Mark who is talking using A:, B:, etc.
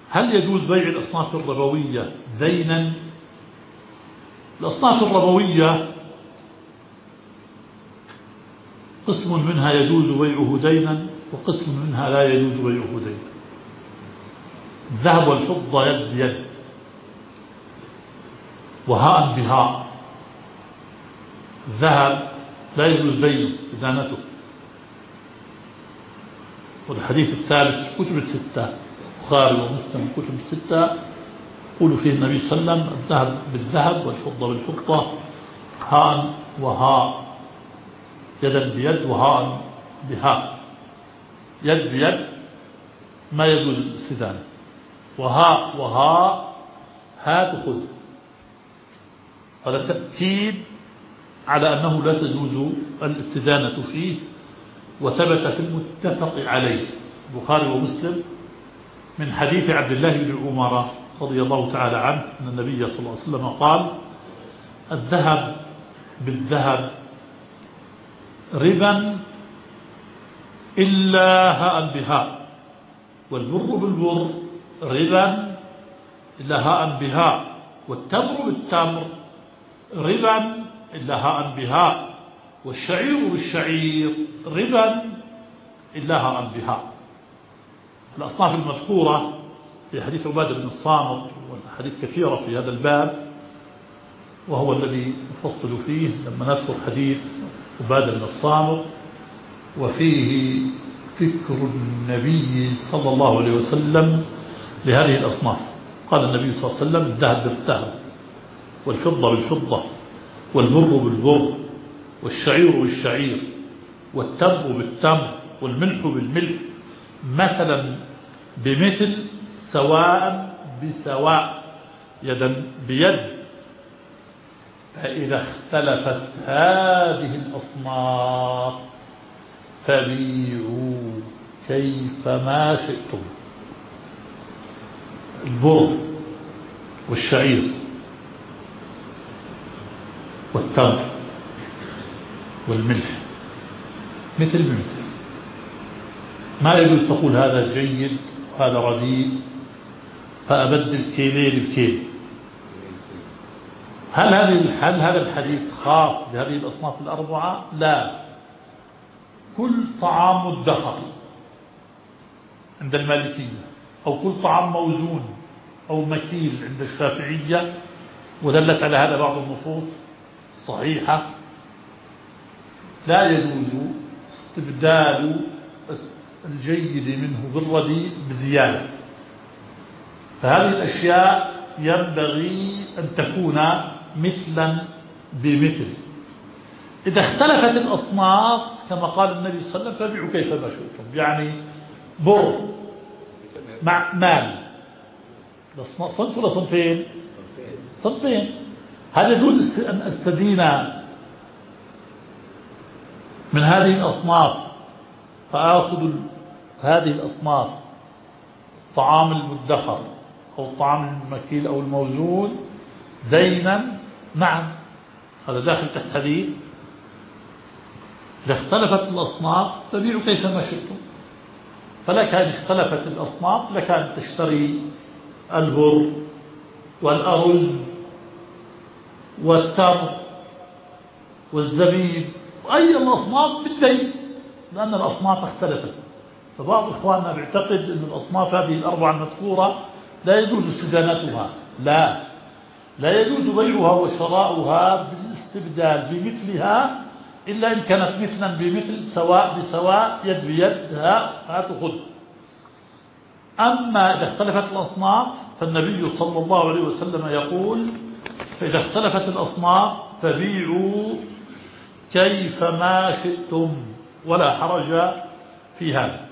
A: هل يجوز بيع الأصناف الربوية دينا؟ الأصناف الربوية قسم منها يجوز بيعه دينا وقسم منها لا يجوز بيعه دينا. الذهب والفضة يد بيد وهاء بهاء. الذهب لا يجوز بيعه إدانته، والحديث الثالث في كتب الستة البخاري ومسلم الكتب الستة يقول فيه النبي صلى الله عليه وسلم: الذهب بالذهب والفضة بالفضة، هاء وهاء، يدا بيد وهاء بهاء. يد بيد ما يجوز الاستدانة، وهاء وهاء هات خذ. هذا تأكيد على أنه لا تجوز الاستدانة فيه، وثبت في المتفق عليه البخاري ومسلم من حديث عبد الله بن عمر رضي الله تعالى عنه أن النبي صلى الله عليه وسلم قال: الذهب بالذهب ربا إلا هاء بهاء، والبر بالبر ربا إلا هاء بهاء، والتمر بالتمر ربا إلا هاء بهاء، والشعير بالشعير ربا إلا هاء بهاء. الأصناف المذكورة في حديث عبادة بن الصامت والحديث كثيرة في هذا الباب، وهو الذي نفصل فيه لما نذكر حديث عبادة بن الصامت، وفيه ذكر النبي صلى الله عليه وسلم لهذه الأصناف. قال النبي صلى الله عليه وسلم: الذهب بالذهب والفضة بالفضة والبر بالبر والشعير بالشعير والتمر بالتمر والملح بالملح، مثلا بمثل سواء بسواء يدا بيد. فإذا اختلفت هذه الأصناف فبيعوا كيفما شئتم. البر والشعير والتمر والملح مثل بمثل، ما يجوز تقول هذا جيد وهذا رديء فأبدل كيلين بكيل. هل هذا الحديث خاص بهذه الأصناف الأربعة؟ لا. كل طعام مدخر عند المالكية، أو كل طعام موزون أو مكيل عند الشافعية، ودلت على هذا بعض النصوص الصحيحة، لا يجوز استبدال الجيد منه بالرديء بزيادة. فهذه الأشياء ينبغي أن تكون مثلا بمثل. إذا اختلفت الأصناف كما قال النبي صلى الله عليه وسلم فبيعوا كيفما شئتم، يعني بر مع مال، صنف ولا صنفين؟ صنفين. هل يجوز أن أستدين من هذه الأصناف فآخذ هذه الأصناف الطعام المدخر أو الطعام المكيل أو الموزون دينا؟ نعم، هذا داخل تحت حديث إذا اختلفت الأصناف فبيعوا كيفما شئتم. فلك أن اختلفت الأصناف لك أن تشتري البر والأرز والتمر والزبيب وأي الأصناف بالدين، لأن الأصناف اختلفت. فبعض إخواننا بيعتقد أن الأصناف هذه الأربعة المذكورة لا يجوز استدانتها. لا يجوز بيعها وشراؤها بالاستبدال بمثلها إلا إن كانت مثلا بمثل، سواء بسواء، يد بيد، هات خذ. أما إذا اختلفت الأصناف فالنبي صلى الله عليه وسلم يقول: فإذا اختلفت الأصناف فبيعوا كيفما شئتم، ولا حرج في هذا.